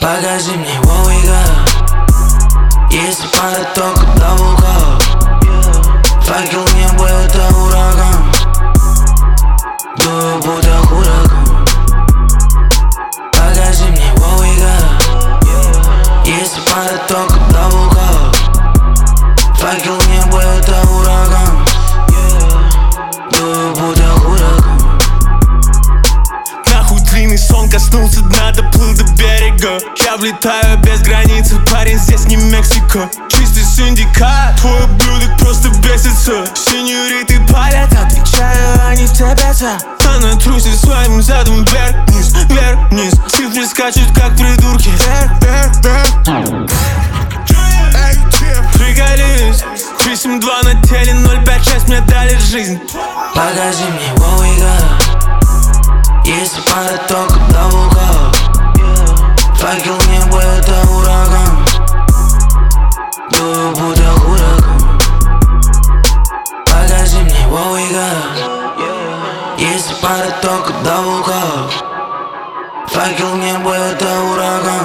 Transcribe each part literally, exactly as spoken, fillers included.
Покажи мне Вовика. Если пара, то куда Волга? Факел небо, это ураган. Дую, будто хуракан. Покажи мне Вовика. Если пара, то куда Волга? Факел небо, это ураган. Дую, будто хуракан. Нахуй длинный сон коснулся дна, доплыл до берега. Я влетаю без границы, парень, здесь не Мексика. Чистый синдикат, твой ублюдок просто бесится. Сеньориты палят, отвечаю, они цепятся. Она трусит своим задом вверх-вниз, вверх-вниз. Цифры скачут, как придурки. Вверх-вверх-вверх. Приколись, три семь два на теле, ноль пять шесть мне дали жизнь. Покажи мне Вовика. Если пара, то куда Волга? Факел небо, это ураган. Дую, будто хуракан. Покажи мне Вовика. Если пара, то куда Волга? Факел небо, это ураган.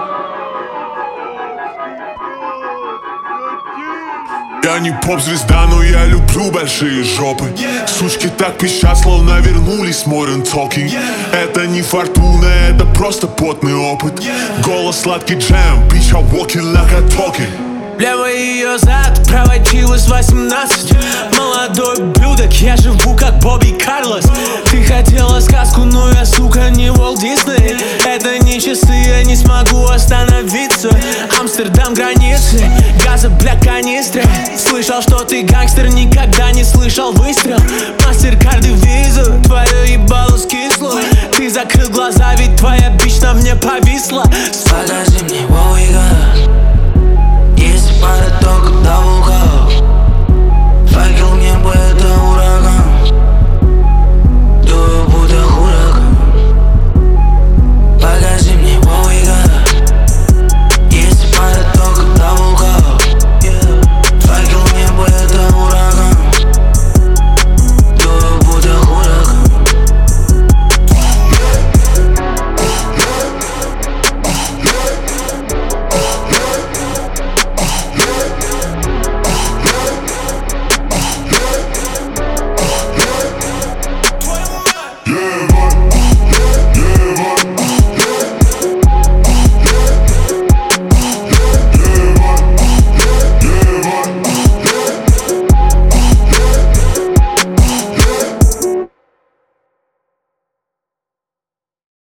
Я не поп-звезда, но я люблю большие жопы. Сучки так пищат, словно вернулись Modern Talking. Это не фортуна, это просто потный опыт. Голос сладкий джем, bitch, I walking like I talking. Левый ее зад, проводилась восемнадцать. Молодой блюдок, я живу как Бобби Карлос. Ты хотела сказку, но я, сука, не Уолт Дисней. Это не часы, я не смогу остановиться. Амстердам границы, газа, бля, канистры. Слышал, что ты гангстер, никогда не слышал выстрел. Мастеркарды, визу, твое ебало скисло. Ты закрыл глаза, ведь твоя бич на мне повисла. Покажи мне Вовика.